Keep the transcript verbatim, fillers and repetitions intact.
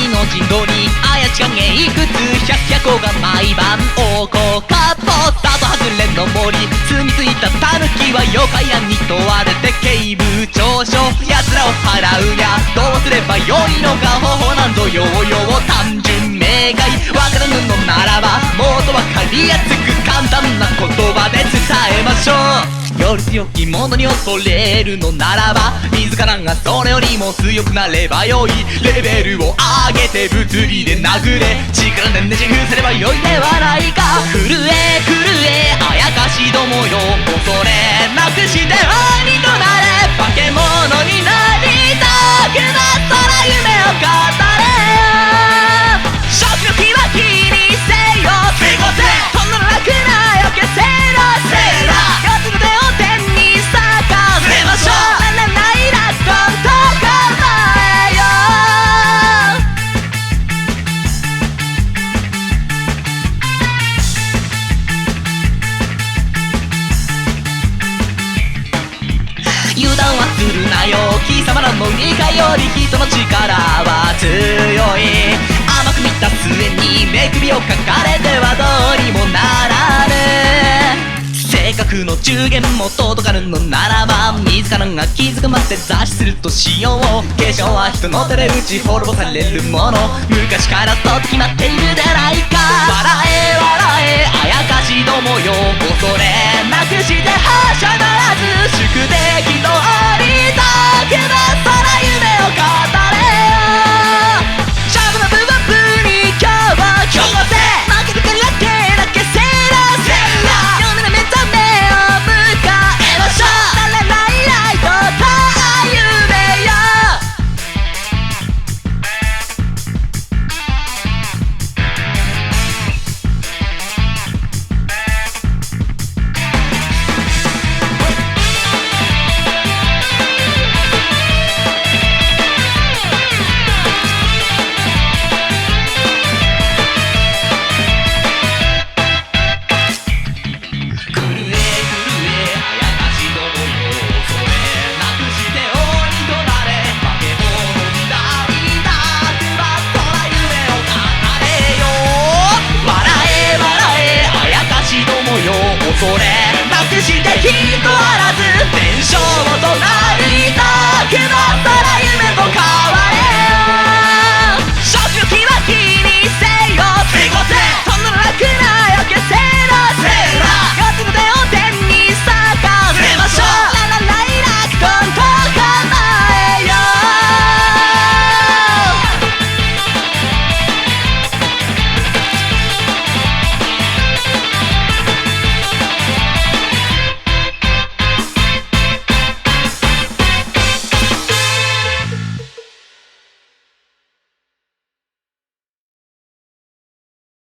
りの人道にあやちがげいくつ百百個が毎晩王国かっぽったとはぐれの森住み着いたタヌキは妖怪やに問われて警部長所奴らを払うにゃどうすればよいのか方法なんぞようよう単純明快わからぬのならばもっとわかりやすく簡単な言葉で伝えましょうより強き者に恐れるのならば自らがそれよりも強くなればよいレベルを上げて物理で殴れ力でねじ伏せればよいではないか震え震えあやかしどもよ恐れなくして鬼となれ化け物になりたくなったら夢を語れよ食欲は気にせよ過ごせそんなの楽なよ消せろせら四つの手を天に咲かせましょうならないラッコンと構えよ油断はするなよ貴様らの理解より人の力は強い甘く見た末に目首をかかれてはどうにもならぬ性格の中元も届かぬのならば自らが気づくまで雑誌するとしよう化粧は人の手で打ち滅ぼされるもの昔からそうと決まっているでないか笑え笑えあやかしどもよ恐れなくしてはしゃがらず宿敵とありたくなったら夢を語れよ勝負の部分部に今日を今日せ負けるから手だけせらせら夜の目覚めを迎えましょうならないライトと歩めよ恐れなくして人あらず伝承となり